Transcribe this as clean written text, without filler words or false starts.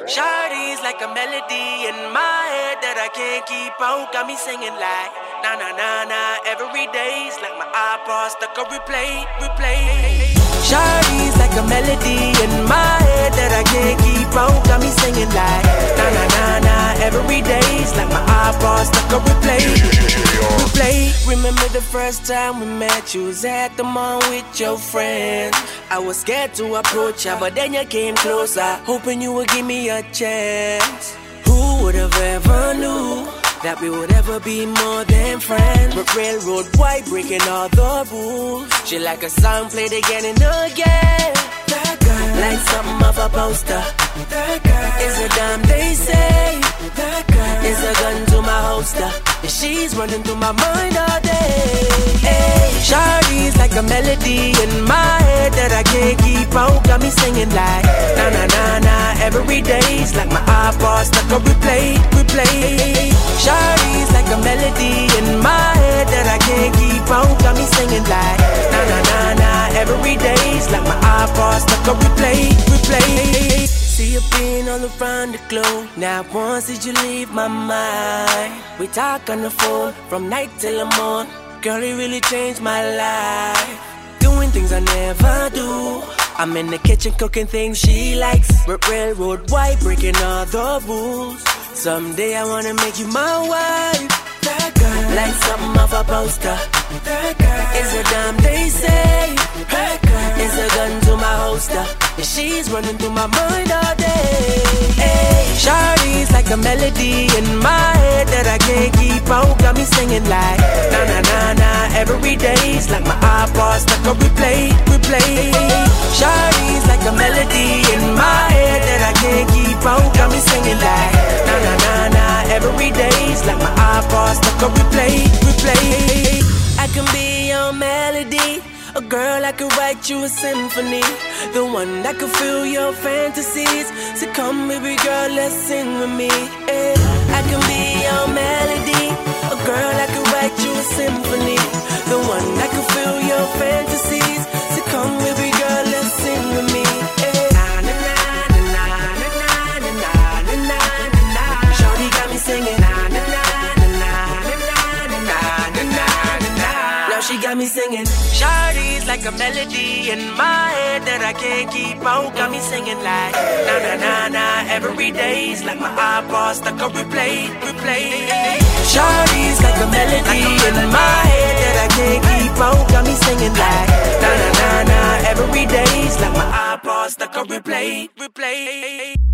Shawty's like a melody in my head that I can't keep out. Got me singing like na na na na every day's like my iPod stuck on replay. Shawty's like a melody in my head that I can't keep out. Got me singing like na na na na every day's like my iPod stuck on replay. Remember the first time we met? You was at the mall with your friends. I was scared to approach ya, but then you came closer, hoping you would give me a chance. Who would have ever knew that we would ever be more than friends? But railroad white breaking all the rules. She like a song played again and again. That girl, like something off a poster. That girl is a dime, they say. That girl is a gun to my holster, and she's running through my mind all day. Hey, Shawty's like a melody in my head that I can't keep out. Got me singing like na na na na every day's like my iPod stuck on replay. Shawty's like a melody in my head that I can't keep out. Got me singing like na na na na every day's like my iPod stuck on replay. See you being all around the globe. Not once did you leave my mind. We talk on the phone from night till the morning. Girl, it really changed my life. Doing things I never do. I'm in the kitchen cooking things she likes. Railroad white breaking all the rules. Someday I wanna make you my wife. That girl, like something off a poster. That girl is a dime, they say. That girl is a gun to my holster, and she's running through my mind all day. Hey, Shawty's like a melody in my head that I can't keep out. Got me singing like na na na na every day's like my iPod stuck on replay. Shawty's like a melody in my head that I can't keep out. Got me singing like na na na na every day's like my iPod stuck on replay. I can be your melody, a girl I could write you a symphony, the one that could fill your fantasies. So come baby girl, let's sing with me. I can be your melody, a girl I could write you a symphony, the one that could fill your fantasies. So come baby girl, let's sing with me. Shawty got me singing. She got me singing. Shawty's like a melody in my head that I can't keep out. Got me singing like na na na na every day's like my iPod stuck on replay. Shawty's like a melody in my head that I can't keep out. Got me singing like na na na na every day's like my iPod stuck on replay.